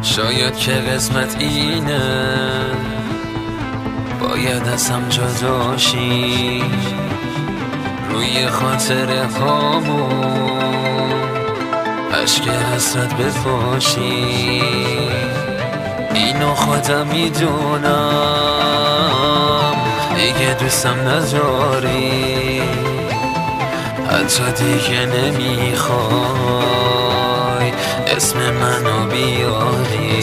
شاید که قسمت اینه، باید ازم جداشی، روی خاطره هامون عشق حسرت بپاشی. اینو خودم میدونم دیگه دوستم نداری، حتی دیگه نمیخوای اسم منو بیاری.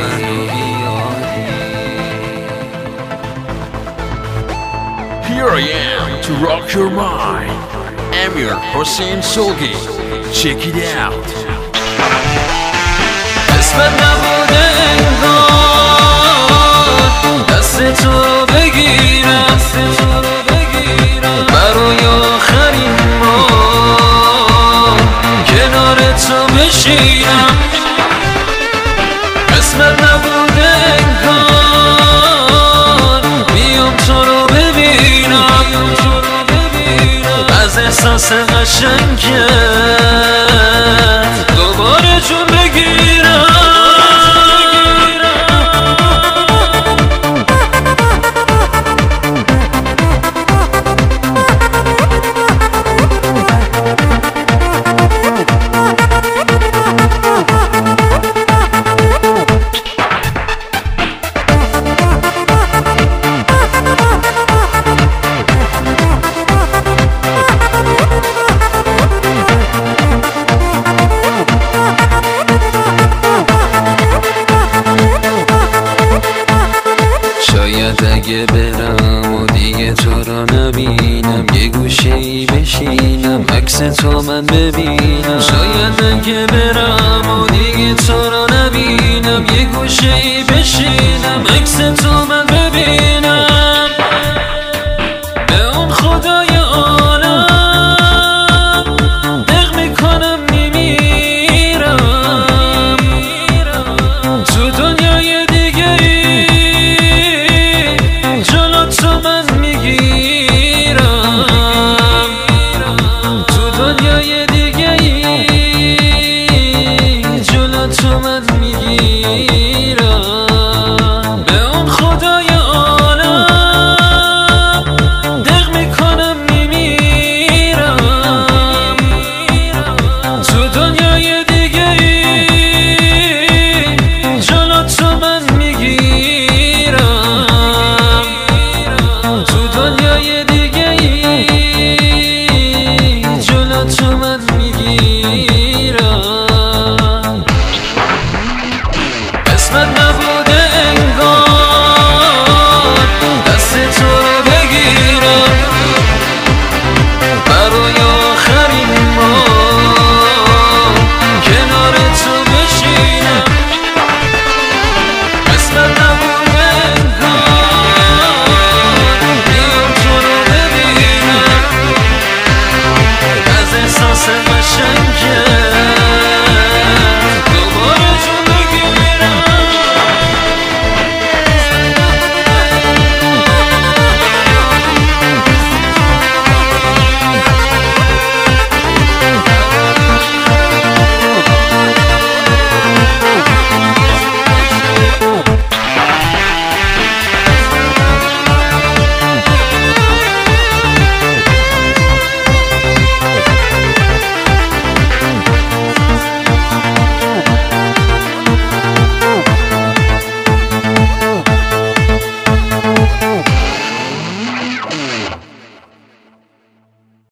Here I am to rock your mind. Amir Hossein Solgi. Check it out. اسمت نبوده انگار دست تو بگیرم، برای آخرین بار کنار تو بشینم. اسمت نبوده انگار بیام تو رو ببینم، از احساس قشنگت دوباره جون بگیرم. شاید اگه برم و دیگه تو رو نبینم، یه گوشه ای بشینم عکس تو من ببینم. شاید اگه برم و دیگه تو رو نبینم، یه گوشه ای بشینم عکس تو من ببینم. به اون خدای